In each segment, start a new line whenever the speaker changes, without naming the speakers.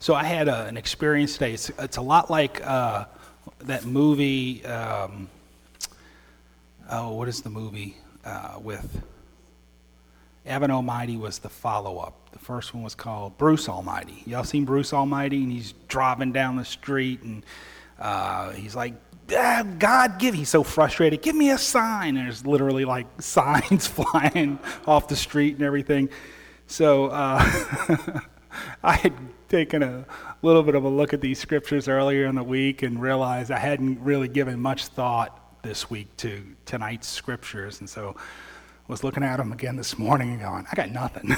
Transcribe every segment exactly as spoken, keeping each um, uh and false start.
So I had a, an experience today. It's, it's a lot like uh, that movie. Um, oh, what is the movie uh, with Evan Almighty was the follow-up. The first one was called Bruce Almighty. Y'all seen Bruce Almighty? And he's driving down the street, and uh, he's like, ah, God, give, he's so frustrated, give me a sign. And there's literally like signs flying off the street and everything. So uh, I had taken a little bit of a look at these scriptures earlier in the week and realized I hadn't really given much thought this week to tonight's scriptures. And so was looking at them again this morning and going, I got nothing.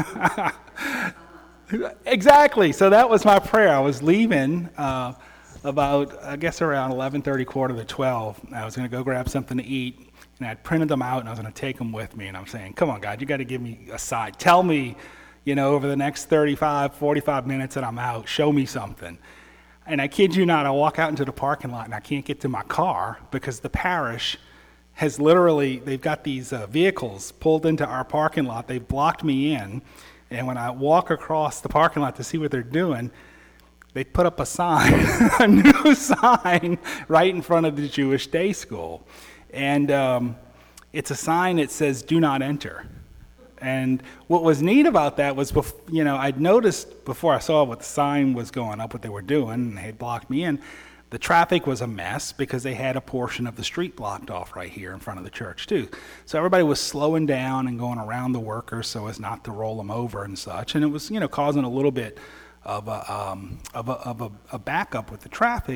Exactly. So that was my prayer. I was leaving uh, about, I guess, around eleven thirty, quarter to twelve. I was going to go grab something to eat, and I'd printed them out, and I was going to take them with me. And I'm saying, come on, God, you got to give me a sign. Tell me, you know, over the next thirty-five, forty-five minutes that I'm out, show me something. And I kid you not, I walk out into the parking lot, and I can't get to my car because the parish has literally, they've got these uh, vehicles pulled into our parking lot. They've blocked me in. And when I walk across the parking lot to see what they're doing, they put up a sign, a new sign right in front of the Jewish day school. And um, it's a sign that says, do not enter. And what was neat about that was, bef- you know, I'd noticed before I saw what the sign was going up, what they were doing, and they had blocked me in, the traffic was a mess because they had a portion of the street blocked off right here in front of the church too. So everybody was slowing down and going around the workers so as not to roll them over and such. And it was, you know, causing a little bit of a, um, of a, of a, a backup with the traffic.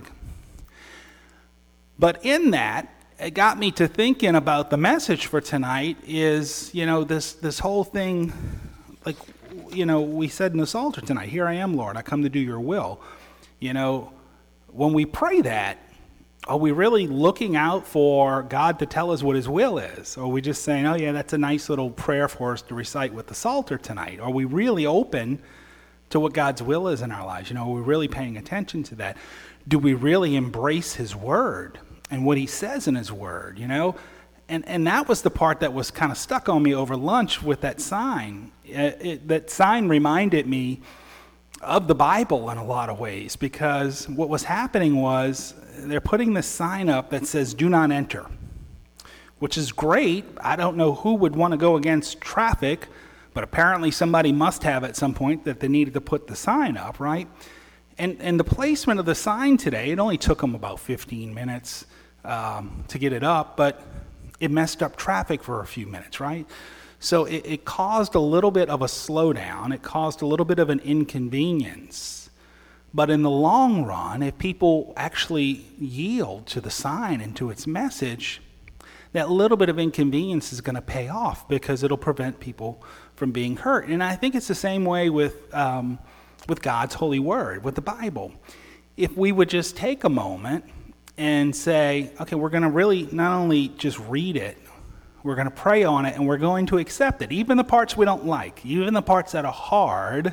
But in that, it got me to thinking about the message for tonight is, you know, this, this whole thing, like, you know, we said in this altar tonight, here I am, Lord, I come to do your will. You know, when we pray that, are we really looking out for God to tell us what his will is? Or are we just saying, oh yeah, that's a nice little prayer for us to recite with the Psalter tonight? Are we really open to what God's will is in our lives? You know, are we really paying attention to that? Do we really embrace his word and what he says in his word, you know? And and that was the part that was kind of stuck on me over lunch with that sign. It, it, that sign reminded me of the Bible in a lot of ways, because what was happening was they're putting this sign up that says, do not enter, which is great. I don't know who would want to go against traffic, but apparently somebody must have at some point that they needed to put the sign up, right? And and the placement of the sign today, it only took them about fifteen minutes um, to get it up, but it messed up traffic for a few minutes, right? So it, it caused a little bit of a slowdown. It caused a little bit of an inconvenience. But in the long run, if people actually yield to the sign and to its message, that little bit of inconvenience is going to pay off because it'll prevent people from being hurt. And I think it's the same way with um, with God's holy word, with the Bible. If we would just take a moment and say, okay, we're going to really not only just read it, we're going to pray on it, and we're going to accept it, even the parts we don't like, even the parts that are hard,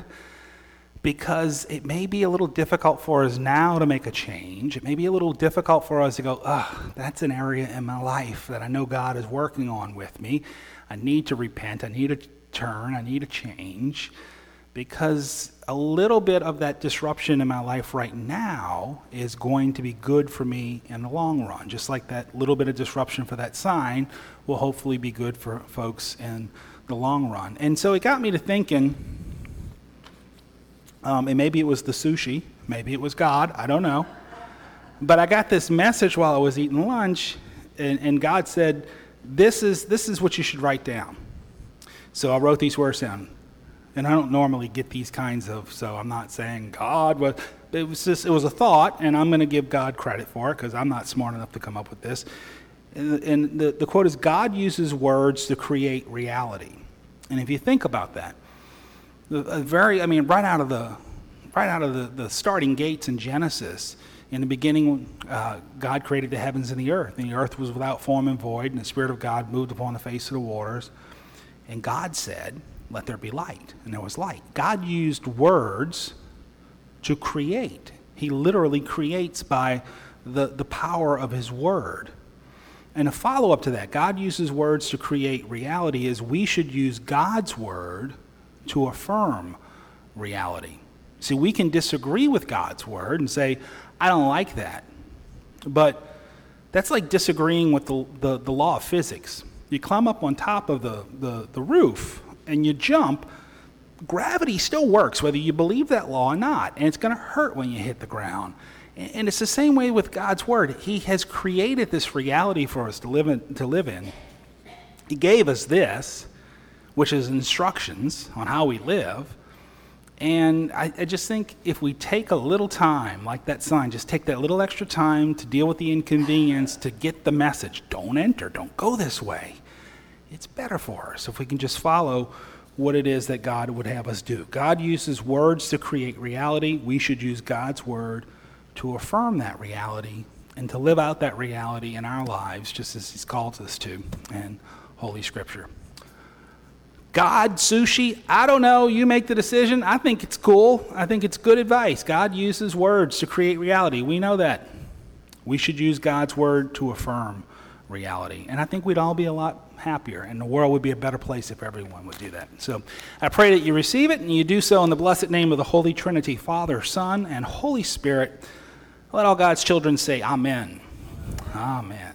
because it may be a little difficult for us now to make a change. It may be a little difficult for us to go, oh, that's an area in my life that I know God is working on with me. I need to repent. I need to turn. I need to change. Because a little bit of that disruption in my life right now is going to be good for me in the long run. Just like that little bit of disruption for that sign will hopefully be good for folks in the long run. And so it got me to thinking, um, and maybe it was the sushi, maybe it was God, I don't know. But I got this message while I was eating lunch, and, and God said, this is, this is what you should write down. So I wrote these words down. And I don't normally get these kinds of, so I'm not saying God was, it was just, it was a thought, and I'm going to give God credit for it because I'm not smart enough to come up with this. And, and the, the quote is, God uses words to create reality. And if you think about that, the, a very, I mean, right out of the, right out of the, the starting gates in Genesis, in the beginning, uh, God created the heavens and the earth, and the earth was without form and void, and the Spirit of God moved upon the face of the waters. And God said, let there be light, and there was light. God used words to create. He literally creates by the, the power of his word. And a follow-up to that, God uses words to create reality, is we should use God's word to affirm reality. See, we can disagree with God's word and say, I don't like that. But that's like disagreeing with the, the, the law of physics. You climb up on top of the, the, the roof and you jump, gravity still works whether you believe that law or not, and it's going to hurt when you hit the ground. And it's the same way with God's word. He has created this reality for us to live in. To live in. He gave us this, which is instructions on how we live. And I, I just think if we take a little time, like that sign, just take that little extra time to deal with the inconvenience, to get the message, don't enter, don't go this way. It's better for us if we can just follow what it is that God would have us do. God uses words to create reality. We should use God's word to affirm that reality and to live out that reality in our lives just as he's called us to in Holy Scripture. God, sushi, I don't know. You make the decision. I think it's cool. I think it's good advice. God uses words to create reality. We know that. We should use God's word to affirm reality. And I think we'd all be a lot happier, and the world would be a better place if everyone would do that. So I pray that you receive it, and you do so in the blessed name of the Holy Trinity, Father, Son, and Holy Spirit. Let all God's children say amen. Amen.